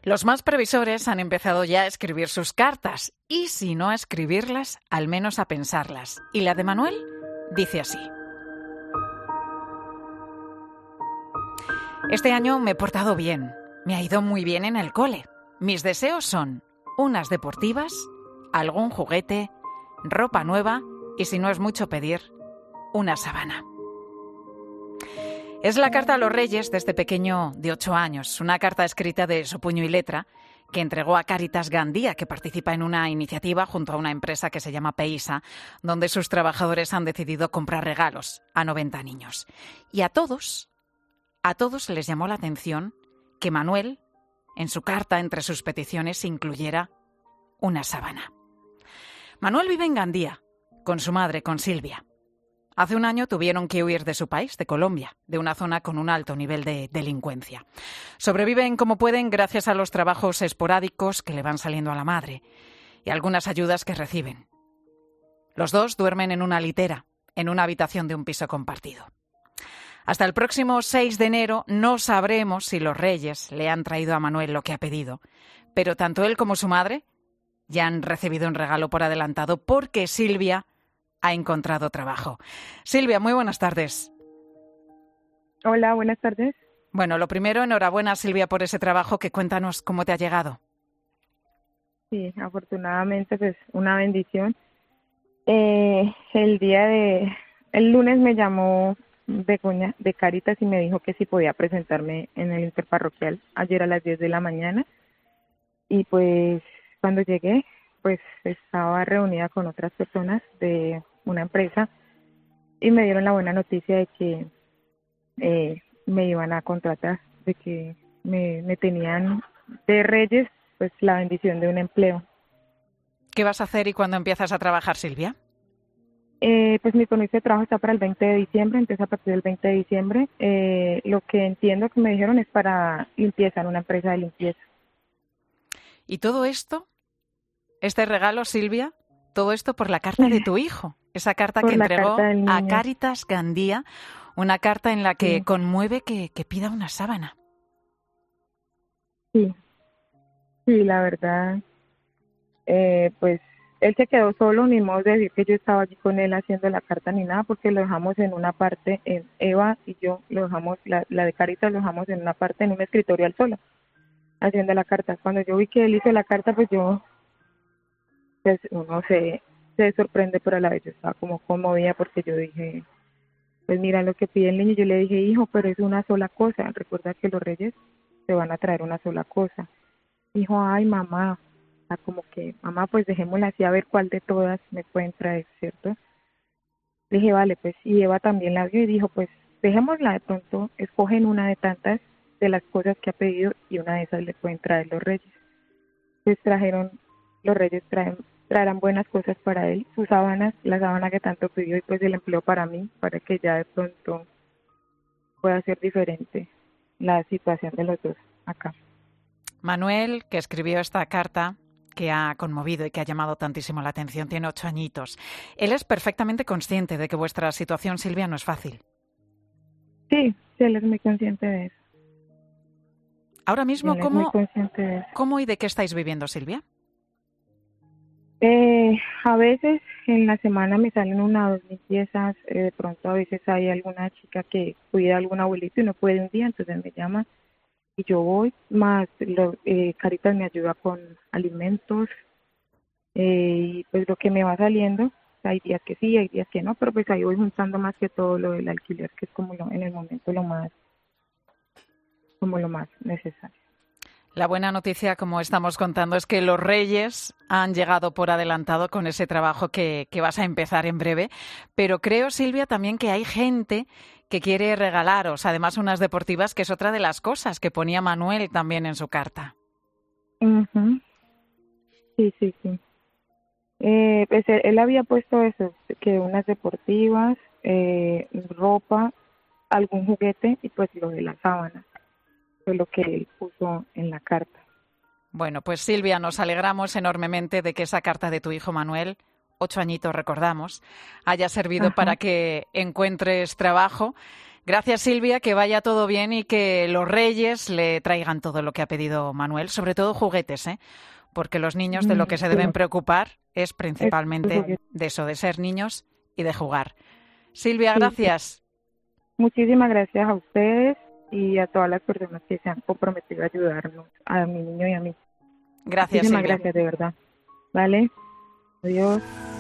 Los más previsores han empezado ya a escribir sus cartas y, si no a escribirlas, al menos a pensarlas. Y la de Manuel dice así. Este año me he portado bien. Me ha ido muy bien en el cole. Mis deseos son unas deportivas, algún juguete, ropa nueva y, si no es mucho pedir, una sábana. Es la carta a los Reyes de este pequeño de 8 años, una carta escrita de su puño y letra que entregó a Cáritas Gandía, que participa en una iniciativa junto a una empresa que se llama Peisa, donde sus trabajadores han decidido comprar regalos a 90 niños. Y a todos les llamó la atención que Manuel, en su carta, entre sus peticiones, incluyera una sábana. Manuel vive en Gandía, con su madre, con Silvia. Hace un año tuvieron que huir de su país, de Colombia, de una zona con un alto nivel de delincuencia. Sobreviven como pueden gracias a los trabajos esporádicos que le van saliendo a la madre y algunas ayudas que reciben. Los dos duermen en una litera, en una habitación de un piso compartido. Hasta el próximo 6 de enero no sabremos si los Reyes le han traído a Manuel lo que ha pedido, pero tanto él como su madre ya han recibido un regalo por adelantado porque Silvia ha encontrado trabajo. Silvia, muy buenas tardes. Hola, buenas tardes. Bueno, lo primero, enhorabuena, Silvia, por ese trabajo, que cuéntanos cómo te ha llegado. Sí, afortunadamente, pues una bendición. El lunes me llamó Begoña de Cáritas y me dijo que si podía presentarme en el interparroquial ayer a las 10 de la mañana. Y pues cuando llegué, pues estaba reunida con otras personas de una empresa y me dieron la buena noticia de que me iban a contratar, de que me tenían de Reyes, pues la bendición de un empleo. ¿Qué vas a hacer y cuándo empiezas a trabajar, Silvia? Pues mi permiso de trabajo está para el 20 de diciembre, empieza a partir del 20 de diciembre. Lo que entiendo que me dijeron es para limpieza, en una empresa de limpieza. ¿Y todo esto, este regalo, Silvia, todo esto por la carta de tu hijo? Esa carta que entregó a Cáritas Gandía, una carta en la que conmueve que pida una sábana. Sí, la verdad, pues él se quedó solo, ni modo de decir que yo estaba allí con él haciendo la carta ni nada, porque lo dejamos en una parte, Eva y yo lo dejamos, la de Cáritas lo dejamos en una parte, en un escritorio al solo, haciendo la carta. Cuando yo vi que él hizo la carta, pues uno se sorprende, pero a la vez yo estaba como conmovida porque yo dije, pues mira lo que pide el niño. Yo le dije, hijo, pero es una sola cosa, recuerda que los Reyes te van a traer una sola cosa. Dijo, ay mamá, como que mamá, pues dejémosla así a ver cuál de todas me pueden traer, ¿cierto? Le dije, vale, pues, y Eva también la vio y dijo, pues dejémosla, de pronto escogen una de tantas de las cosas que ha pedido y una de esas le pueden traer los Reyes. Pues los Reyes traerán buenas cosas para él, sus sábanas, la sábana que tanto pidió y pues el empleo para mí, para que ya de pronto pueda ser diferente la situación de los dos acá. Manuel, que escribió esta carta que ha conmovido y que ha llamado tantísimo la atención, tiene 8 añitos. Él es perfectamente consciente de que vuestra situación, Silvia, no es fácil. Sí, él es muy consciente de eso. Ahora mismo, ¿cómo y de qué estáis viviendo, Silvia? A veces en la semana me salen 1 o 2 limpiezas, de pronto a veces hay alguna chica que cuida a algún abuelito y no puede un día, entonces me llama y yo voy, más Cáritas me ayuda con alimentos, y pues lo que me va saliendo, hay días que sí, hay días que no, pero pues ahí voy juntando más que todo lo del alquiler, que es como en el momento lo más necesario. La buena noticia, como estamos contando, es que los Reyes han llegado por adelantado con ese trabajo que vas a empezar en breve. Pero creo, Silvia, también que hay gente que quiere regalaros, además, unas deportivas, que es otra de las cosas que ponía Manuel también en su carta. Uh-huh. Sí. Pues él había puesto eso, que unas deportivas, ropa, algún juguete y pues lo de la sábana. Fue lo que él puso en la carta. Bueno, pues Silvia, nos alegramos enormemente de que esa carta de tu hijo Manuel, 8 añitos recordamos, haya servido para que encuentres trabajo. Gracias, Silvia, que vaya todo bien y que los Reyes le traigan todo lo que ha pedido Manuel, sobre todo juguetes, ¿eh? Porque los niños de lo que se deben preocupar es principalmente de eso, de ser niños y de jugar. Silvia, gracias. Muchísimas gracias a ustedes y a todas las personas que se han comprometido a ayudarnos, a mi niño y a mí. Gracias, Muchísimas Silvia. gracias, de verdad. Vale, adiós.